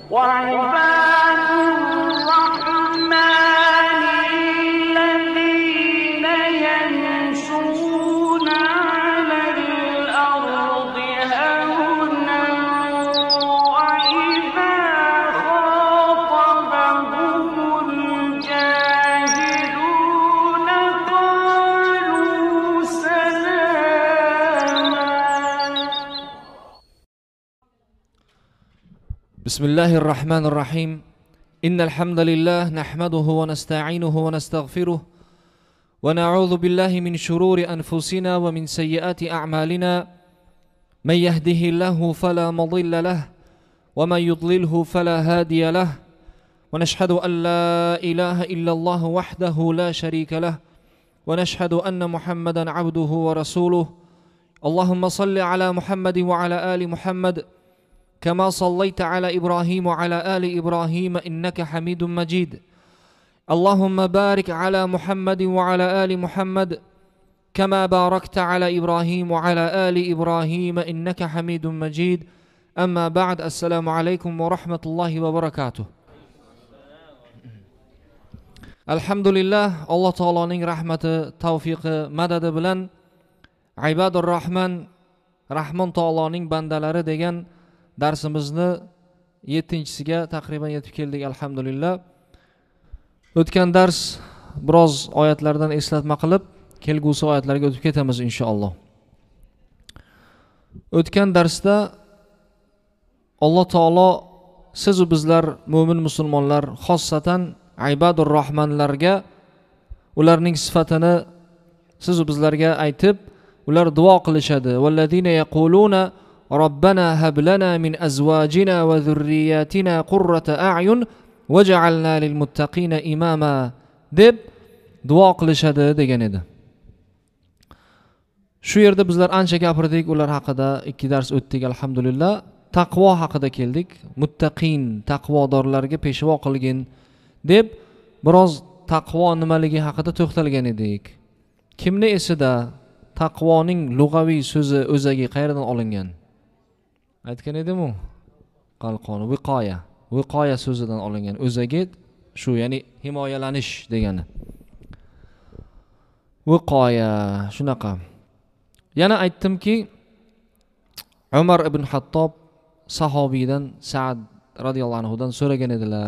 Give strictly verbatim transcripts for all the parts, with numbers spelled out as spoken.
وعباد الرحمن الذين يمشون على الأرض هونا وإذا خاطبهم الجاهلون قالوا سلاما. بسم الله الرحمن الرحيم. إن الحمد لله نحمده ونستعينه ونستغفره ونعوذ بالله من شرور أنفسنا ومن سيئات أعمالنا. من يهده الله فلا مضل له ومن يضلله فلا هادي له، ونشهد أن لا إله إلا الله وحده لا شريك له، ونشهد أن محمدا عبده ورسوله. اللهم صل على محمد وعلى آل محمد كما صليت على إبراهيم وعلى آل إبراهيم إنك حميد مجيد. اللهم بارك على محمد وعلى آل محمد كما باركت على إبراهيم وعلى آل إبراهيم إنك حميد مجيد. أما بعد، السلام عليكم ورحمة الله وبركاته. الحمد لله. الله تعالى رحمة توفيق مدد بلن عباد الرحمن رحمن تعالى بندلari degan darsimizni yettinchisiga taqriban yetib keldik, alhamdulillah. O'tgan dars biroz oyatlardan eslatma qilib, kelgusi oyatlarga o'tib ketamiz inshaalloh. O'tgan darsda Alloh taolo siz va bizlar mu'min musulmonlar, xossatan ibadur rohmanlarga ularning sifatini siz va bizlarga aytib, ular duo qilishadi. Vallazina yaquluna Robbana hab lana min azwajina va zurriyatina qurrata a'yun waj'alna lil muttaqina imama deb duo qilishadi degan edi. Shu yerda bizlar ancha gapirdik, ular haqida ikki dars o'tdik, alhamdulillah. Taqvo haqida keldik. Muttaqin, taqvodorlarga peshvo qilgin deb biroz taqvo nimaligi haqida to'xtalgan edik. Kimni esida taqvoning lug'aviy so'zi o'zagi qayerdan olingan? Aytgan edim-u, qalqon, viqoya. Viqoya so'zidan olingan. O'zagi shu, ya'ni himoyalanish degani. Viqoya shunaqa. Yana aytdimki, Umar ibn Hattob sahobiydan Sa'd radhiyallohu anhu dan so'ragan edilar.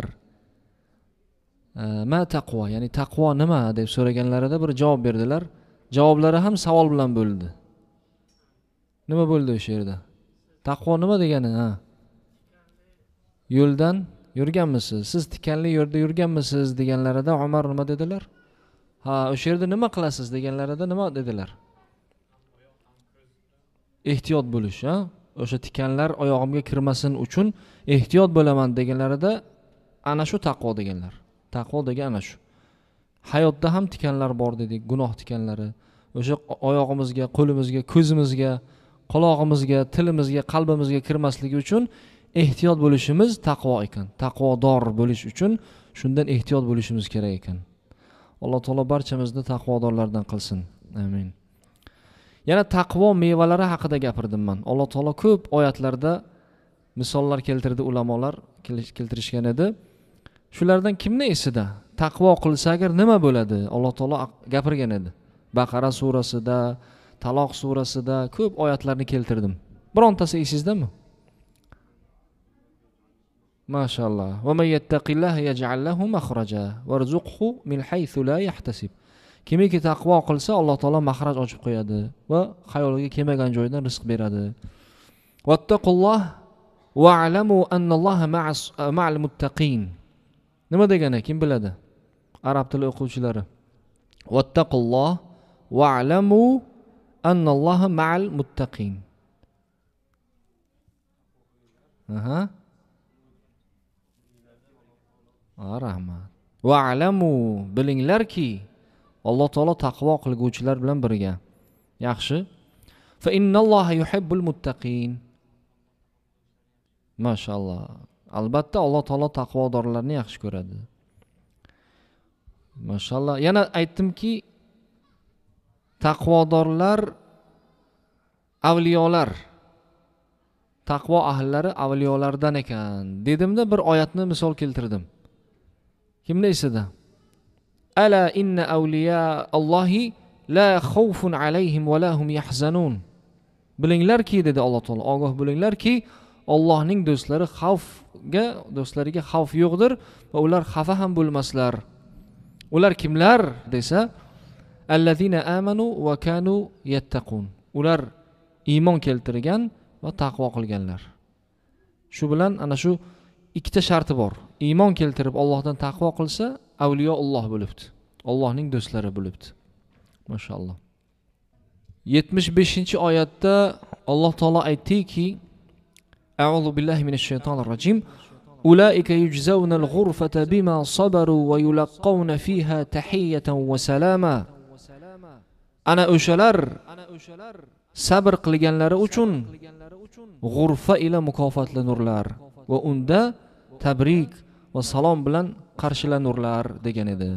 Ma taqvo, ya'ni taqvo nima deb so'raganlarida bir javob berdilar. Javoblari ham savol bilan bo'ldi. Nima bo'ldi o'sha yerda? Taqvo nima degani? Ha? Yo'ldan yurganmisiz? Siz tikanli yo'lda yurganmisiz deganlarida Umar nima dedilar? Ha, o'sha yerda nima qilasiz deganlarida nima dedilar? Ehtiyot bo'lish, ha? O'sha tikanlar oyog'imga kirmasin uchun ehtiyot bo'laman deganlarida ana shu taqvo deganlar. Taqvo degan ana shu. Hayotda ham tikanlar bor dedik, gunoh tikanlari. O'sha oyog'imizga, qo'limizga, ko'zimizga, quloqimizga, tilimizga, qalbimizga kirmasligi uchun ehtiyot bo'lishimiz taqvo ekan. Taqvodor bo'lish uchun shundan ehtiyot bo'lishimiz kerak ekan. Alloh taolo barchamizni taqvodorlardan qilsin. Amin. Yana taqvo mevalari haqida gapirdim men. Alloh taolo ko'p oyatlarda misollar keltirdi, ulamolar keltirishgan edi. Shulardan kimni esida taqvo qilsa agar nima bo'ladi? Alloh taolo gapirgan edi. Baqara surasida, Taloq surasida ko'p oyatlarni keltirdim. Birontasi esingizdami? Mashallah. Va may yattaqillaha yaj'al lahu makhraja warzuqhu min haythu la yahtasib. Kimiki taqvo qilsa, Alloh taolo makhraj ochib qo'yadi va xayoliga kelmagan joydan rizq beradi. Wattaqulloh wa'lamu annalloha ma'al muttaqin. Nima degani kim biladi? Arab tili o'quvchilari. Wattaqulloh wa'lamu annalloha ma'al muttaqin. Aha. Rahmat. Wa'lamu, bilinglarki Alloh taolo taqvo qilguvchilar bilan birga. Yaxshi. Fa innalloha yuhibbul muttaqin. Mashallah. Albatta Alloh taolo taqvodorlarni yaxshi ko'radi. Mashallah. Yana aytdimki, taqvodorlar avliyolar, taqvo ahllari avliyolardan ekan dedimda bir oyatni misol keltirdim. Kimni esida? Ala inna awliya Allohi la khawfun alayhim va la hum yahzanun. Bilinglarki dedi Alloh taolo, ogoh bo'linglarki, Allohning do'stlari xavfga, do'stlariga xavf yo'qdir va ular xafa ham bo'lmaslar. Ular kimlar desa, allazina amanu va kanu yattaqun. Ular iymon keltirgan va taqvo qilganlar. Shu bilan ana shu ikkita sharti bor. Iymon keltirib Allohdan taqvo qilsa, avliyo Alloh bo'libdi. Allohning do'stlari bo'libdi. Maşallah. yetmish beshinchi oyatda Alloh taolo aytdiki, A'udhu billahi minashshaytonirrajim. Ulaika yujzawnal ghurfata bima sabaru va yulaqqawna fiha tahiyatan va salama. Ana o'shalar sabr qilganlari uchun g'urfa ila mukofotlanurlar va unda tabrik va salom bilan qarshilanurlar degan edi.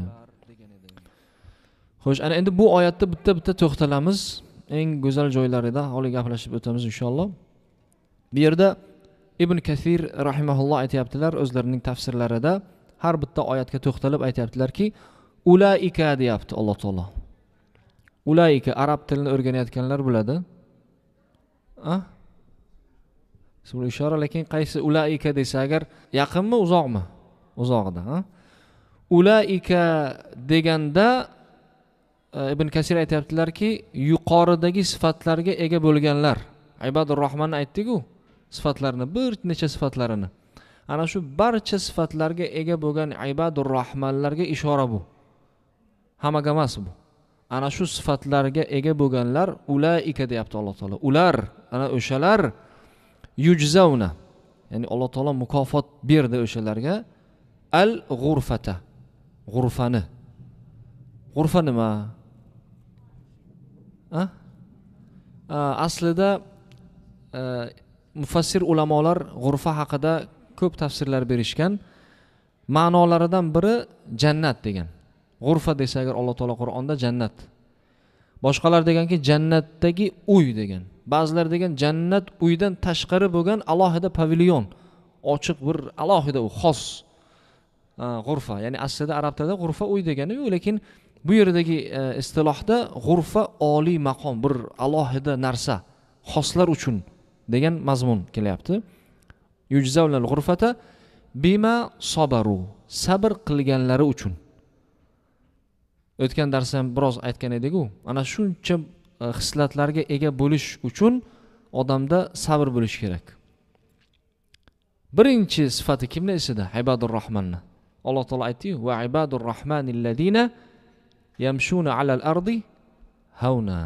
Xo'sh, ana endi bu oyatda bitta-bitta to'xtalamiz. Eng go'zal joylarida hali gaplashib o'tamiz inshaalloh. Bu yerda Ibn Kathir rahimahulloh aytayaptilar o'zlarining tafsirlarida, har bitta oyatga to'xtalib aytayaptilarki, ulaika deyapti Alloh taolo. Ulaika arab tilini o'rganayotganlar bo'ladi. A? Sura ishora, lekin qaysi ulaika desa agar yaqinmi, uzoqmi? Uzoqda, ha? Ulaika deganda Ibn Kasir aytayaptilarki, yuqoridagi sifatlarga ega bo'lganlar. Ibodur Rahmonni aytdik-ku, sifatlarini, bir necha sifatlarini. Ana shu barcha sifatlarga ega bo'lgan Ibodur Rahmanlarga ishora bu. Hammaga emas bu. Ana shu sifatlarga ega bo'lganlar ulaika deyapti Alloh taolo. Ular, ana o'shalar yujzauna. Ya'ni Alloh taolo mukofot berdi o'shalarga al-ghurfata. G'urfani. G'urfa nima? A? Aslida mufassir ulamolar g'urfa haqida ko'p tafsirlar berishgan. Ma'nolaridan biri jannat degan. G'urfa desa agar Alloh taolo Qur'onda jannat. Boshqalar deganki jannatdagi uy degan. Ba'zilar degan jannat uydan tashqari bo'lgan alohida pavilyon, ochiq bir alohida u xos g'urfa. Ya'ni aslida arab tilida g'urfa uy degani-ku, lekin bu yerdagi istilohda g'urfa oliy maqom, bir alohida narsa, xoslar uchun degan mazmun kelyapti. Yujzavnal g'urfata bima sabaru, sabr qilganlari uchun. O'tgan darsda ham biroz aytgan edik-ku, ana shuncha xislatlarga ega bo'lish uchun odamda sabr bo'lish kerak. Birinchi sifati kimni esida? Ibodur Rahmanni. Alloh taolo aytdi-ku, va ibodur rahmanillazina yamshuna alal ardi hauna.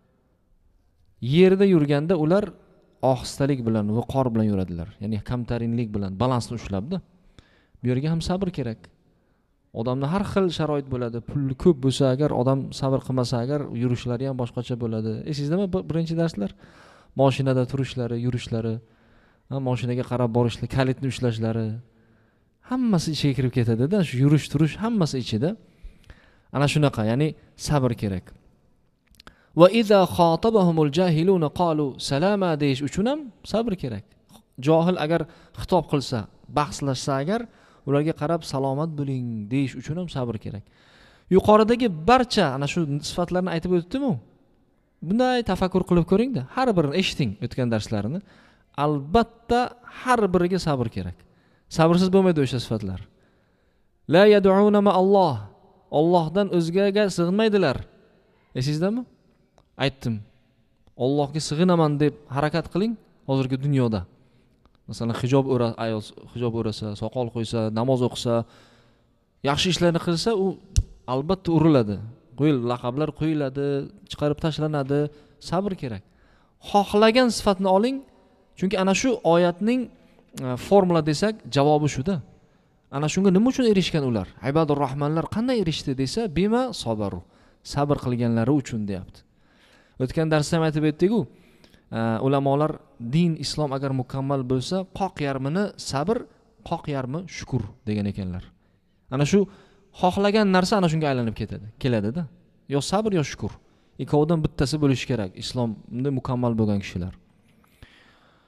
Yerda yurganda ular ohistalik bilan, viqor bilan yuradilar. Ya'ni kamtarinlik bilan balansni ushlabdi. Bu yerga ham sabr kerak. Odamda har xil sharoit bo'ladi. Pul ko'p bo'lsa agar, odam sabr qilmasa agar, yurishlari ham boshqacha bo'ladi. Esingizdami birinchi darslar? Mashinada turishlari, yurishlari, ha, mashinaga qarab borishlari, kalitni ushlashlari, hammasi ichiga kirib ketadi-da, shu yurish, turish hammasi ichida. Ana shunaqa, ya'ni sabr kerak. Va iza xotabahumul jahiluna qalu salama deyish uchun ham sabr kerak. Johil agar xitob qilsa, bahslashsa agar, ularga qarab salomat bo'ling deyish uchun ham sabr kerak. Yuqoridagi barcha ana shu sifatlarni aytib o'tdim-ku. Bunday tafakkur qilib ko'ring-da, har birini eshiting o'tgan darslarini. Albatta har biriga sabr kerak. Sabrsiz bo'lmaydi o'sha sifatlar. La yad'una ma Alloh. Allohdan o'zgaga sig'inmaydilar. Esingizdami? Aytdim. Allohga sig'inaman deb harakat qiling hozirgi dunyoda. Masalan, hijob o'ra, ayol hijob o'rasa, soqol qo'ysa, namoz o'qisa, yaxshi ishlarni qilsa, u albatta uriladi. Qo'yil, laqablar qo'yiladi, chiqarib tashlanadi, sabr kerak. Xohlagan sifatni oling, chunki ana shu oyatning formula desak, javobi shuda. Ana shunga nima uchun erishgan ular? Ibodur Rahmanlar qanday erishdi desa, bima sabaru, sabr qilganlari uchun deyapti. O'tgan darsda ham aytib o'tdik-ku, ulamolar din, islom agar mukammal bo'lsa, qoq yarmini sabr, qoq yarmi shukr degan ekanlar. Ana shu xohlagan narsa ana shunga aylanib ketadi, keladi-da. Yo sabr, yo shukr. Ikkovidan bittasi bo'lishi kerak islomda mukammal bo'lgan kishilar.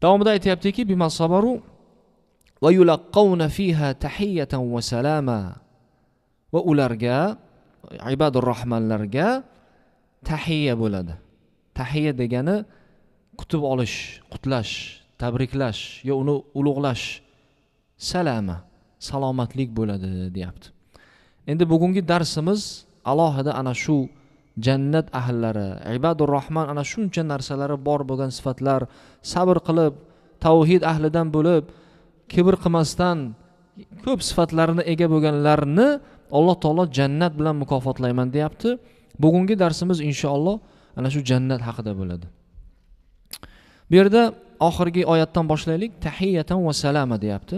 Davomida aytayaptiki, bima sabaru va yulaqqawna fiha tahiyatan va salama. Va ularga, ibadur rahmanlarga tahiyya bo'ladi. Tahiyya degani kutib olish, qutlash, tabriklash, yo uni ulug'lash, salama, salomatlik bo'ladi deyapti. Endi bugungi darsimiz alohida ana shu jannat ahllari, ibadur rahman ana shuncha narsalari bor bo'lgan sifatlar, sabr qilib, tavhid ahlidan bo'lib, kibr qilmasdan ko'p sifatlarini ega bo'lganlarni Alloh taolo jannat bilan mukofotlayman deyapti. Bugungi darsimiz inshaalloh ana shu jannat haqida bo'ladi. Bu yerda oxirgi oyatdan boshlaylik. Tahiyatan va salama deyapti.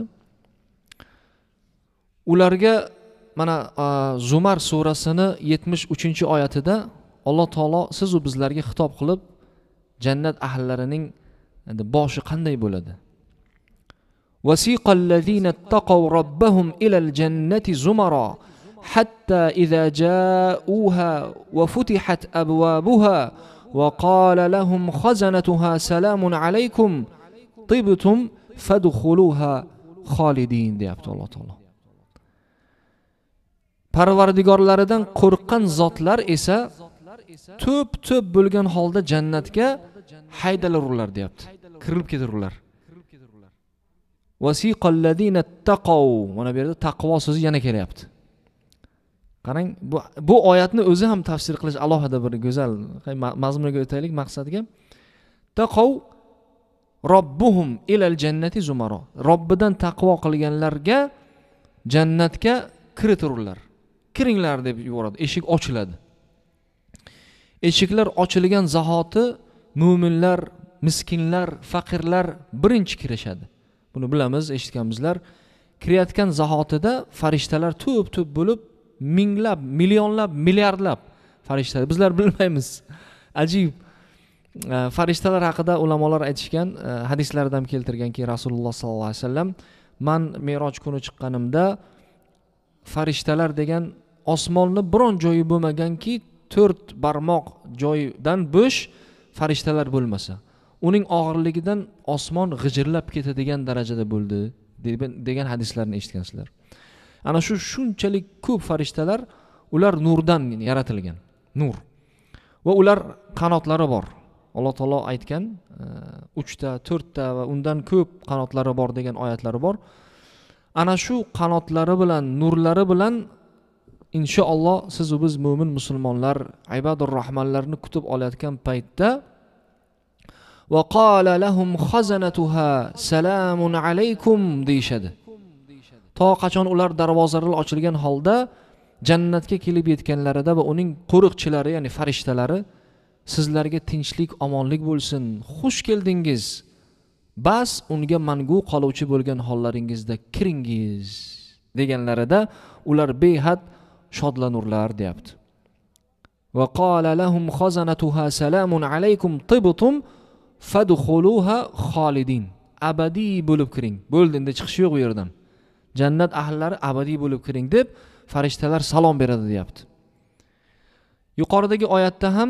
Ularga mana Zumar surasini yetmish uchinchi oyatida Alloh taolo siz u bizlarga xitob qilib jannat ahllarining boshi qanday bo'ladi? Wasiqal ladzina taqaw rabbahum ila al-jannati zumara hatta idza ja'uha wa futihat abwabuha wa qala lahum khazanatuha salamun alaykum tibtum fadkhuluha khalidin deyapti Alloh taolo. Parvardigorlaridan qo'rqqan zotlar esa to'p-to'p bo'lgan holda jannatga haydalarurlar deyapti. Kirilib ketirurlar. Wasiqal ladzina taqaw, mana bu yerda taqvo so'zi yana kelyapti. Qarang, bu bu oyatni o'zi ham tafsir qilish alohida bir go'zal. Mazmuniga o'taylik, maqsadga. Taqaw robbuhum ilal jannati zumara. Robbidan taqvo qilganlarga jannatga kiritururlar. Kiringlar deb yuboradi. Eshik ochiladi. Eshiklar ochilgan zahoti mu'minlar, miskinlar, faqirlar birinchi kirishadi. Buni bilamiz, eshitganmizlar. Kirayotgan zahotida farishtalar to'p-to'p bo'lib, minglab, millionlab, milliardlab farishtalar. Bizlar bilmaymiz. Ajib. Farishtalar haqida ulamolar aytishgan, hadislarda ham keltirganki, Rasululloh sallallohu alayhi vasallam, "Man Me'roj kuni chiqqanimda farishtalar degan osmonni biron joyi bo'lmaganki, to'rt barmoq joyidan bo'sh farishtalar bo'lmasa, uning og'irligidan osmon g'ijirlab ketadigan darajada bo'ldi" degan hadislarni eshitgansizlar. Ana shu shunchalik ko'p farishtalar, ular nurdan yaratilgan, nur. Va ular qanotlari bor. Alloh taolo aytgan, uchta, to'rtta va undan ko'p qanotlari bor degan oyatlari bor. Ana shu qanotlari bilan, nurlari bilan inshaalloh siz va biz mu'min musulmonlar, ibadur rahmanlarni kutib olayotgan paytda va qala lahum khazanatuha salamun alaykum deyshadi. To qachon ular darvozalar ochilgan holda jannatga kelib yetganlarida va uning qo'riqchilari, ya'ni farishtalari sizlarga tinchlik, omonlik bo'lsin, xush keldingiz. Bas unga mangu qoluvchi bo'lgan hollaringizda kiringiz deganlarida ular behad shodlanurlar deyapti. Va qala lahum khazanatuha salamun alaykum tibtum fadkhuluha khalidin. Abadiy bo'lib kiring. Bo'ldi, endi chiqish yo'q bu yerdan. Jannat ahllari abadiy bo'lib kiring deb farishtalar salom beradi deyapti. Yuqoridagi oyatda ham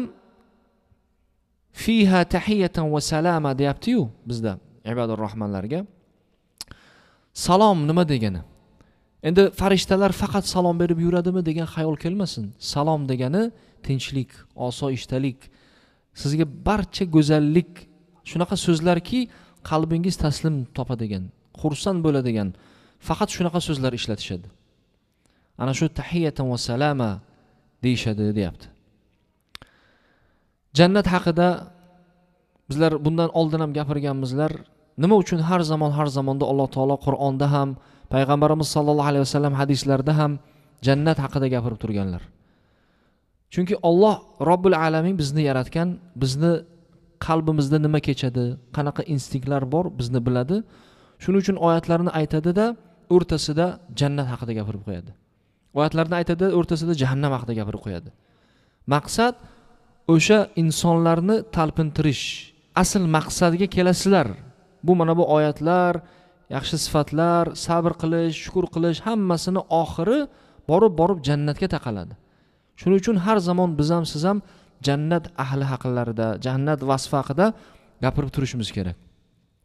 fiha tahiyatan va salama deyapti-yu bizda ibadur rahmanlarga. Salom nima degani? Endi farishtalar faqat salom berib yuradimi degan xayol kelmasin. Salom degani tinchlik, osoyishtalik, sizga barcha go'zallik, shunaqa so'zlarki qalbingiz taslim topadigan, xursand bo'ladigan, faqat shunaqa so'zlar ishlatishadi. Ana shu tahiyatan va salama deyshadi deyapti. Jannat haqida bizlar bundan oldin ham gapirganmizlar. Nima uchun har zamon har zamonda Alloh taolo Qur'onda ham, payg'ambarimiz sollallohu alayhi vasallam hadislarda ham jannat haqida gapirib turganlar? Chunki Alloh Robbul alamin bizni yaratgan, bizni qalbimizda nima kechadi, qanaqa instinktlar bor bizni biladi. Shuning uchun oyatlarni aytadi-da, o'rtasida jannat haqida gapirib qo'yadi. Oyatlarni aytadi, o'rtasida jahannam haqida gapirib qo'yadi. Maqsad o'sha insonlarni talpintirish. Asl maqsadga kelasizlar. Bu mana bu oyatlar, yaxshi sifatlar, sabr qilish, shukr qilish hammasini oxiri borib-borib jannatga taqaladi. Shuning uchun har zamon biz ham siz ham jannat ahli haqlarida, jannat vasfi haqida gapirib turishimiz kerak.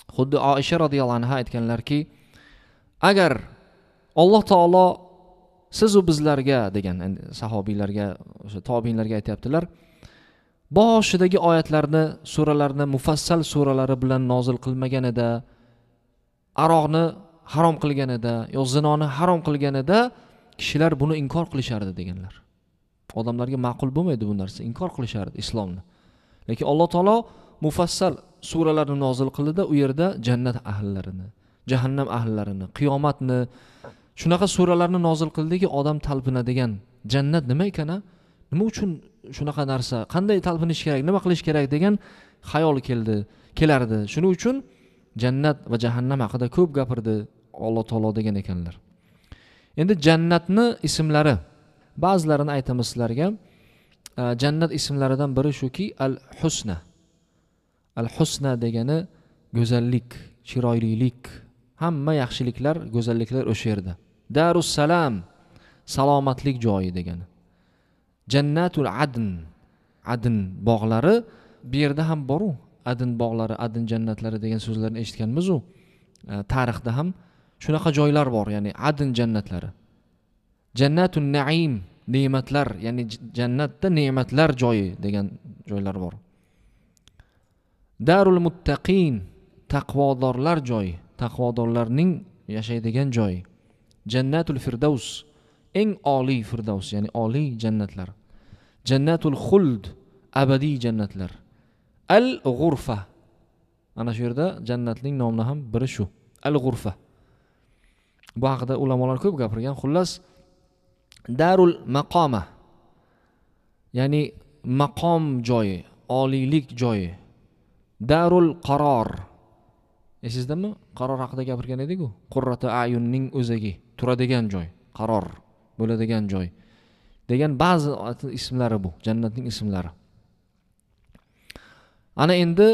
xuddi Oisha radhiyallohu anha aytganlarki, agar Alloh taolo siz u bizlarga degan sahobiylarga, o'sha tobiinlarga aytayaptilar, boshidagi oyatlarni, suralarni mufassal suralari bilan nozil qilmaganida, aroqni harom qilganida, yo zinoni harom qilganida kishilar buni inkor qilishardi deganlar. Odamlarga ma'qul bo'lmaydi bu narsa, inkor qilishardi islomni. Lekin Alloh taolo mufassal suralarni nozil qildi, u yerda jannat ahllarini, jahannam ahlallarini, qiyomatni shunaqa suralarni nozil qildiki, odam talpinadigan, jannat nima ekan, nima uchun shunaqa narsa, qanday talpinish kerak, nima qilish kerak degan xayol keldi, kelardi. Shuning uchun jannat va jahannam haqida ko'p gapirdi Alloh taolo degan ekanlar. Endi jannatni ismlari ba'zilarini aytamiz sizlarga. Jannat ismlaridan biri shuki al-husna. Al-husna degani go'zallik, chiroylilik, hamma yaxshiliklar, go'zalliklar o'sha yerda. Darus salam, salomatlik joyi degani. Jannatul adn, adn bog'lari bu yerda ham bor-u. Adn bog'lari, adn jannatlari degan so'zlarni eshitganmiz-u. Tarixda ham shunaqa joylar bor, ya'ni adn jannatlari. Jannatun naim, ne'matlar, ya'ni jannatda ne'matlar joyi degan joylar bor. Darul muttaqin, taqvodorlar joyi, taqvodorlarning yashaydigan joyi. Jannatul firdaus, eng oliy firdaus, ya'ni oliy jannatlar. Jannatul khuld, abadiy jannatlar. Al-Ghurfa, ana shu yerda jannatning nomi ham biri shu, Al-Ghurfa. Bu haqida ulamolar ko'p gapirgan. Xullas, Darul Maqoma, ya'ni maqom joyi, oliylik joyi. Darul Qaror, esizdami? Qaror haqida gapirgan edik-ku. Qurratu ayunning o'zagi, turadigan joy, qaror bo'ladigan joy degan ba'zi ismlari bu, jannatning ismlari. Ana endi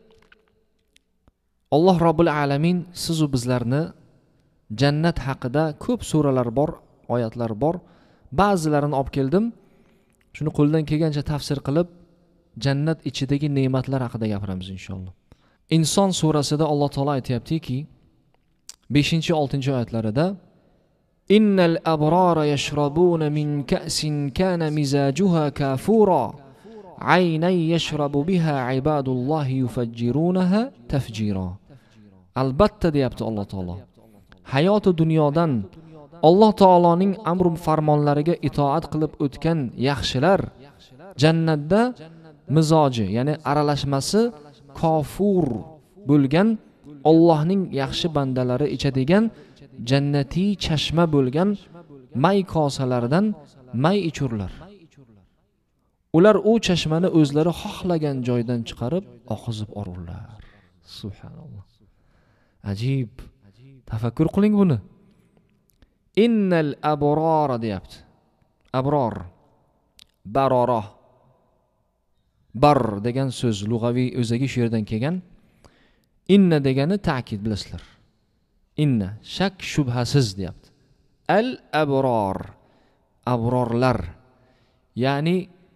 Alloh Robbul Alamin siz va bizlarni jannat haqida ko'p suralar bor, oyatlar bor. Ba'zilarini olib keldim. Shuni qo'ldan kelgancha tafsir qilib, jannat ichidagi ne'matlar haqida gapiramiz inshaalloh. Inson surasida Alloh taolo aytayaptiki, beshinchi oltinchi oyatlarida Innal abrara yashrabuna min ka'sin kana mizajuha kafura aynan yashrabu biha ibadullohi yufajjirunaha tafjira. Albatta deyapti Alloh taolo. Hayoti dunyodan Alloh taoloning amr farmonlariga itoat qilib o'tgan yaxshilar jannatda mizoji, ya'ni aralashmasi kofur bo'lgan Allohning yaxshi bandalari ichadigan jannatiy chashma bo'lgan may kosalaridan may ichurlar. Ular u chashmani o'zlari xohlagan joydan chiqarib oqizib orurlar. Subhanalloh. Ajib. Tafakkur qiling buni. Innal abrara deyapti. Abror, barora, bar degan so'z lug'aviy o'zagi shu yerdan kelgan. Inna degani ta'kid bilasizlar. Inna, shak shubhasiz deyapti. Al abror, abrorlar, ya'ni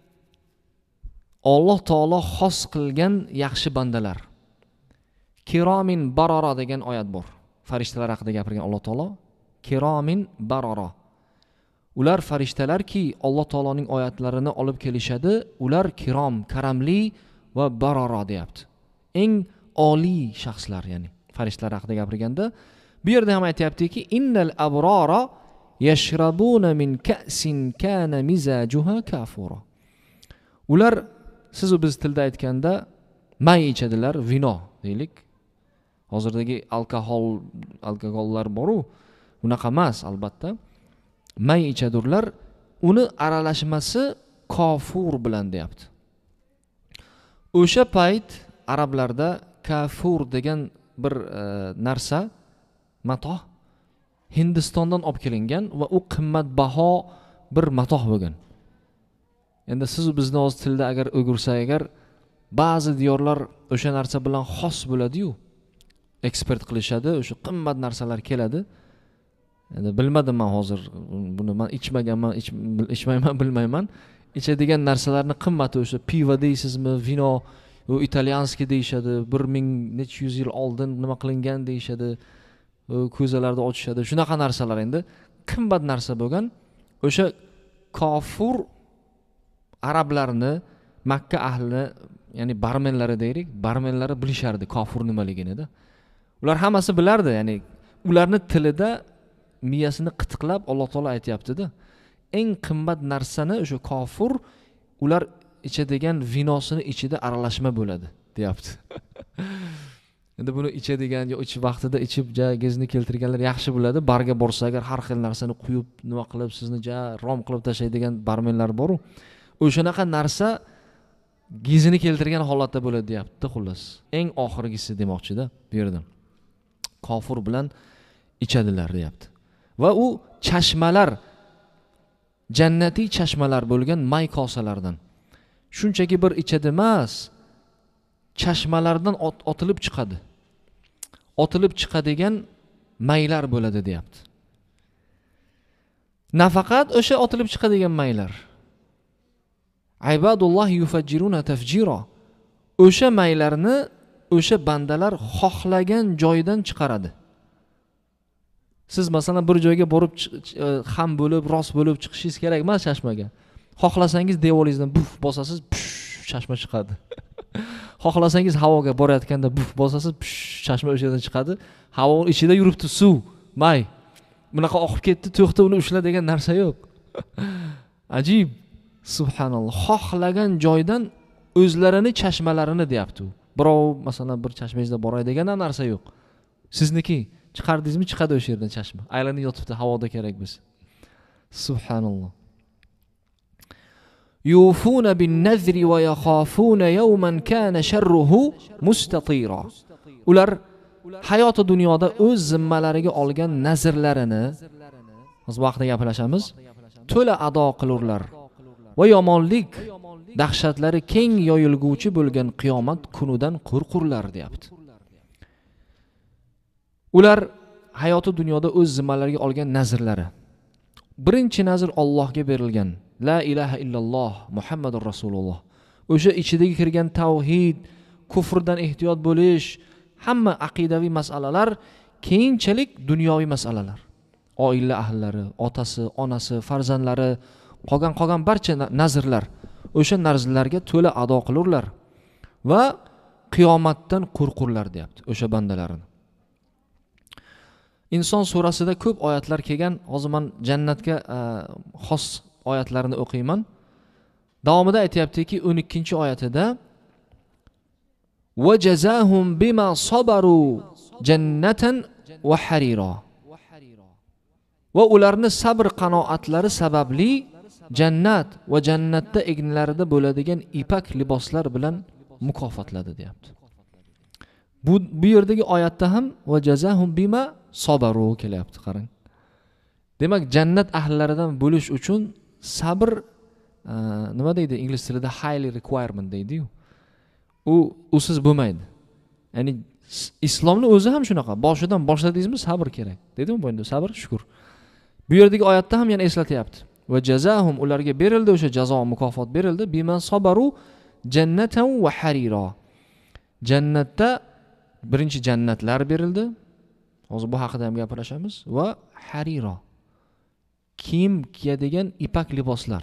Alloh taolo xos qilgan yaxshi bandalar. Kiromin barara degan oyat bor. Farishtalar haqida gapirgan Alloh taolo. Kiromin barara. Ular farishtalarki Alloh taoloning oyatlarini olib kelishadi, ular kirom, karamli va barara deyapti. Eng oliy shaxslar, ya'ni farishtalar haqida gapirganda, bu yerda ham aytayaptiki, innal abrara yashrabuna min ka'sin kana mizajuha kafura. Ular siz u biz tilda aytganda may ichadilar, vino deylik. Hozirdagi alkohol, alkogollar bor-u, unaqa emas albatta. May ichadurlar, uni aralashmasi kofur bilan deyapti. O'sha payt arablarda kafur degan bir e, narsa, matoh Hindistondan olib kelingan va u qimmatbaho bir matoh bo'lgan. Endi siz bizni o'z tilda agar o'girsa agar ba'zi diyorlar o'sha narsa bilan xos bo'ladi-yu. Ekspert qilishadi, o'sha qimmat narsalar keladi. Endi bilmadim men hozir, buni men ichmaganman, ichmayman, bilmayman. Ichadigan narsalarning qimmati o'sha pivo deysizmi, vino, u italyanskiy deyishadi, bir ming necha yuz yil oldin nima qilingan deyishadi, ko'zalarni ochishadi. Shunaqa narsalar endi qimmat narsa bo'lgan. O'sha kofir arablarni, Makka ahli, ya'ni barmenlari deylik, barmenlari bilishardi kofir nimaligini-da. Ular hammasi bilardi, ya'ni ularni tilida miyasini qitiqlab Alloh taolo aytayapti-da. Eng qimmat narsani o'sha kofir ular ichadigan vinosini ichida aralashma bo'ladi, deyapti. Endi buni ichadigan yo ichib vaqtida ichib ja gezni keltirganlar yaxshi biladi. Barga borsa agar har xil narsani quyib, nima qilib sizni ja rom qilib tashlaydigan barmenlar bor-ku. O'shanaqa narsa gezini keltirgan holatda bo'ladi, deyapti. Xullas, eng oxirgisi demoqchi-da bu yerda. Kofir bilan ichadilar, deyapti. Va u chashmalar, jannatiy chashmalar bo'lgan may kosalardan. Shunchaki bir ichadi emas, chashmalardan ot, otilib chiqadi. Otilib chiqadigan maylar bo'ladi, deyapti. Nafaqat o'sha otilib chiqadigan maylar. Ibadulloh yufajjiruna tafjira. O'sha maylarni o'sha bandalar xohlagan joydan chiqaradi. Siz masalan bir joyga borib ham bo'lib, rost bo'lib chiqishingiz kerak emas chashmaga. Xohlasangiz devoringizdan buf bosasiz, chashma chiqadi. Xohlasangiz havoga borayotganda buf bosasiz, chashma o'sha yerdan chiqadi. Havo ichida yuribdi suv, may. Bunaqa oqib ketdi, to'xta uni ushla degan narsa yo'q. Ajib. Subhanalloh. Xohlagan joydan o'zlarini chashmalarini deyapti u. Birov masalan bir chashmangizda boray degan narsa yo'q. Sizniki chiqardingizmi, chiqadi o'sha yerdan chashma. Aylanib yotibdi, havoda kerak biz. Subhanalloh. Yufuna bin-nazri va yakhafuna yawman kana sharruhu mustatira. Ular hayoti dunyoda o'z zimmalariga olgan nazrlarini, biz vaqtida gaplashamiz, to'la ado qilurlar. Va yomonlik dahshatlari keng yoyilguvchi bo'lgan qiyomat kunidan qo'rqurlar, deyapti. Ular hayoti dunyoda o'z zimmalariga olgan nazrlari. Birinchi nazr Allohga berilgan. La ilaha illalloh Muhammadur Rasululloh. O'sha ichidagi kirgan tavhid, kufrdan ehtiyot bo'lish, hamma aqidaviy masalalar, keyinchalik dunyoviy masalalar. Oila ahllari, otasi, onasi, farzandlari, qolgan qolgan barcha nazrlar, o'sha nazrlarga to'la ado qilurlar va qiyomatdan qo'rqurlar, deyapti o'sha bandalarini. Inson surasida ko'p oyatlar kelgan. Hozir men jannatga xos oyatlarni o'qiyman. Davomida aytayaptiki, o'n ikkinchi oyatida va jazahum bima sabaru jannatan va harira. Va ularni sabr qanoatlari sababli jannat va jannatda egnlarida bo'ladigan ipak liboslar bilan mukofotladi, deyapti. Bu bu yerdagi oyatda ham va jazahum bima sabaru kelyapti, qarang. Demak, jannat ahllaridan bo'lish uchun sabr nima deydi ingliz tilida, highly requirement deydi-yu. U usiz bo'lmaydi. Ya'ni islomning o'zi ham shunaqa. Boshidan boshladingizmi, sabr kerak. Dedim bu endi sabr, shukr. Bu yerdagi oyatda ham yana eslatyapti. Va jazahum, ularga berildi o'sha jazo, mukofot berildi. Bima sabaru jannatan va harira. Jannatda birinchi jannatlar berildi. Hozir bu haqida ham gapiramiz. Va harira. Kiyim kiyadigan ipak liboslar.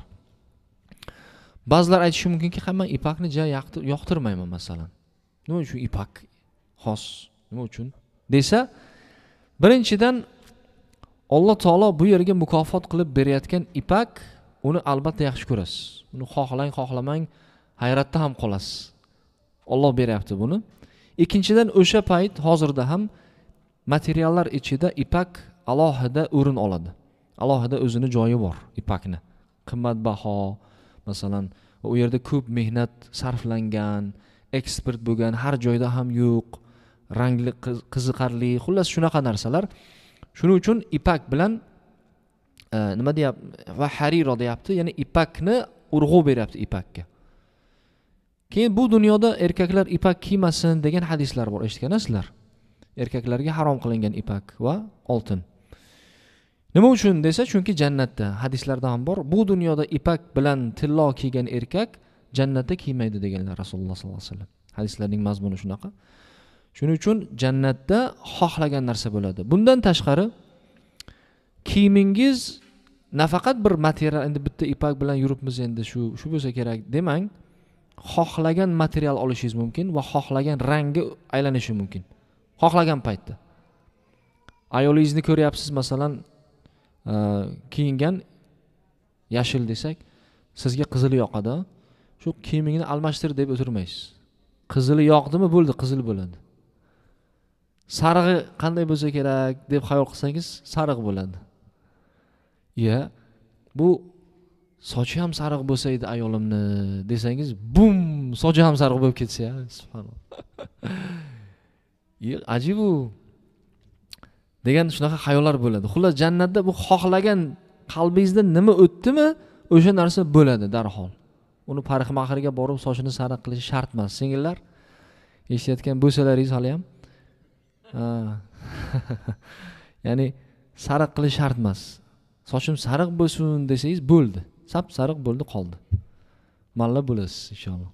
Ba'zilar aytishi mumkinki, hamma ipakni ja yoqtirmayman masalan. Nima uchun ipak xos? Nima uchun? Desa, birinchidan Alloh taolo bu yerga mukofot qilib berayotgan ipak, uni albatta yaxshi ko'rasiz. Uni xohlang, xohlamang, hayratda ham qolasiz. Alloh beryapti buni. Ikkinchidan, o'sha payt hozirda ham materiallar ichida ipak alohida o'rin oladi. Alohida o'zini joyi bor ipakni. Qimmatbaho, masalan, u yerda ko'p mehnat sarflangan, ekspert bo'lgan, har joyda ham yo'q, rangli, qiziqarli, xullas shunaqa narsalar. Shuning uchun ipak bilan e, nima deyapti? Va hariro deyapti, ya'ni ipakni urg'u beryapti ipakka. Keyin bu dunyoda erkaklar ipak kiymasin degan hadislar bor, eshitganasizlar. Erkaklarga harom qilingan ipak va oltin. Nima uchun desa, chunki jannatda hadislarda ham bor. Bu dunyoda ipak bilan tillo kiygan erkak jannatda kiymaydi deganlar Rasululloh sollallohu alayhi vasallam. Hadislarning mazmuni shunaqa. Shuning uchun jannatda xohlagan narsa bo'ladi. Bundan tashqari kiyimingiz nafaqat bir material, endi bitta ipak bilan yuribmiz endi shu shu bo'lsa kerak demang. Xohlagan material olishingiz mumkin va xohlagan rangga aylanishi mumkin. Xohlagan paytda. Ayolingizni ko'ryapsiz, masalan, kiyingan yashil desak, sizga qizil yoqadi. Shu kiyimingni almashtir deb o'tirmaysiz. Qizili yoqdimi, bo'ldi, qizil bo'ladi. Sarig'i qanday bo'lsa kerak deb xayol qilsangiz, sariq bo'ladi. Ya, bu sochi ham sariq bo'lsa edi ayolimni desangiz, bum, sochi ham sariq bo'lib ketsa, ya, subhanalloh. Ya, ajib u. Degan shunaqa xayollar bo'ladi. Xullas jannatda bu xohlagan qalbingizda nima o'tdimi, o'sha narsa bo'ladi darhol. Uni parixmahirga borib sochini sariq qilish shart emas, singillar. Eshitayotgan bo'lsalaringiz hali ham. Ha. Ya'ni sariq qilish shart emas. Sochim sariq bo'lsin desangiz bo'ldi. Sap sariq bo'ldi, qoldi. Malla bo'lasiz inshaalloh.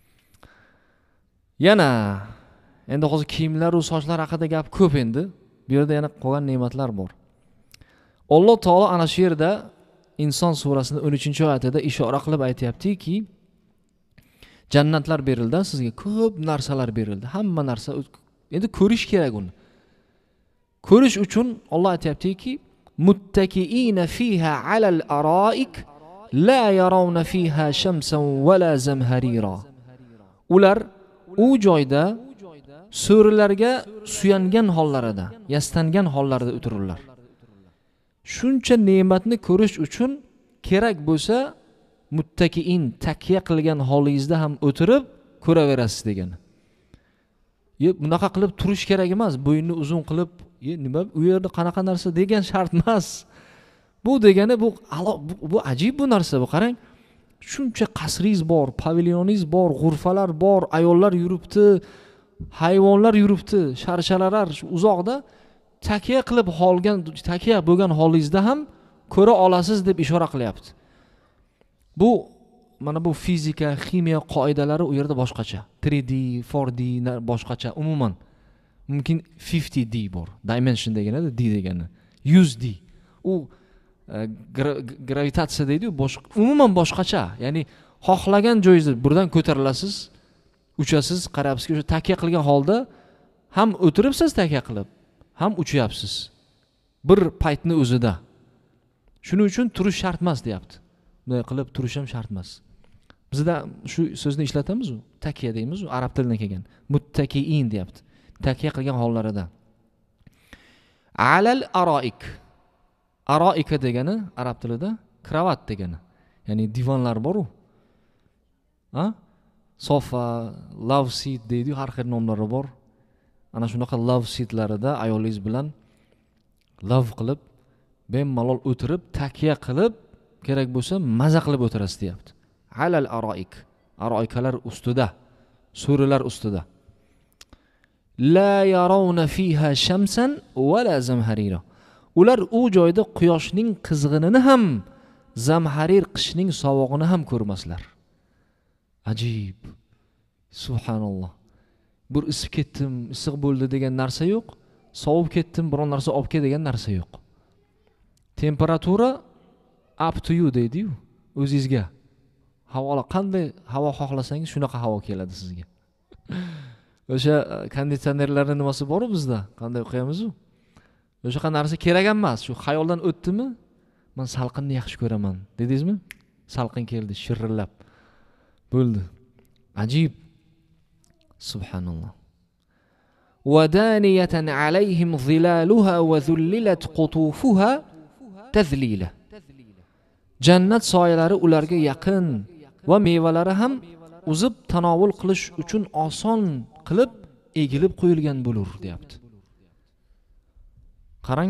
Yana endi hozir kiyimlar va sochlar haqida gap ko'p endi. Bu yerda yana qolgan ne'matlar bor. Alloh taolo ana shu yerda Inson surasining o'n uchinchi oyatida ishora qilib aytayaptiki, jannatlar berildi, sizga ko'p narsalar berildi. Hamma narsa endi ko'rish kerak uni. Ko'rish uchun Alloh aytayaptiki, muttakiina fiha alal araik la yarawna fiha shamsan wala zamharira. Ular u joyda so'rilarga suyangan hollarida, yastangan hollarida o'tirurlar. Shuncha ne'matni ko'rish uchun kerak bo'lsa muttakiin takya qilgan holingizda ham o'tirib ko'raverasiz degani. Ye, bunaqa qilib turish kerak emas, bo'yinni uzun qilib, ye, nima u yerda qanaqa narsa degan shart emas. Bu degani bu bu, bu ajib bu narsa bu, qarang. Shuncha qasringiz bor, pavilyoningiz bor, g'urfalar bor, ayollar yuribdi, hayvonlar yuribdi, sharshalalar uzoqda. Takya qilib holgan, takya bo'lgan holingizda ham ko'ra olasiz deb ishora qilyapti. Bu mana bu fizika, ximiya qoidalari u yerda boshqacha. uch D, four D boshqacha. Umuman mumkin fifty D bor. Dimension degani, D degani. yuz D. U gravitatsiya deydi-ku, boshqa, umuman boshqacha. Ya'ni xohlagan joyingizda burdan ko'tarilasiz, uchasiz, qarabsizki, o'sha takya qilgan holda ham o'tiribsiz takya qilib, ham uchyapsiz. Bir paytni o'zida. Shuning uchun turish shart emas, deyapti. Bunday qilib turish ham shart emas. Bizda shu so'zni ishlatamiz-ku, takya deymiz-ku, arab tilidan kelgan. Muttakiin deyapti. Takya qilgan hollarida. Alal araik. Araika degani arab tilida kravat degani. Ya'ni divonlar bor-ku. Ha? Sofa, love seat deydi, har xil nomlari bor. Ana shunaqa love seatlarida ayolingiz bilan love qilib, bemalol o'tirib, takya qilib, kerak bo'lsa maza qilib o'tirasiz, deyapti. Alal araik. Araikalar ustida, so'rilar ustida. La yarawna fiha shamsan wala zamharira. Ular u joyda quyoshning qizg'inini ham, zamharir qishning sovug'ini ham ko'rmaslar. Ajib. Subhanalloh. Bir isib ketdim, issiq bo'ldi degan narsa yo'q. Sovib ketdim, biron narsa olib kel degan narsa yo'q. Temperatura up to you deydi-yu, o'zingizga. Havo qanday havo xohlasangiz shunaqa havo keladi sizga. O'sha konditsionerlarning nimasi bor-ku bizda, qanday qo'yamiz-ku? O'sha narsa kerak emas. Shu xayoldan o'tdimi? Men salqinni yaxshi ko'raman, dedingizmi? Salqin keldi, shirillab. Bo'ldi. Ajib. Subhanallah. Wadaniyatan alayhim zilaluha wa dhullilat qutufuha tadlila. Jannat soyalari ularga yaqin va mevalari ham uzib tanovul qilish uchun oson qilib egilib qo'yilgan bo'lur, deyapti. Qarang.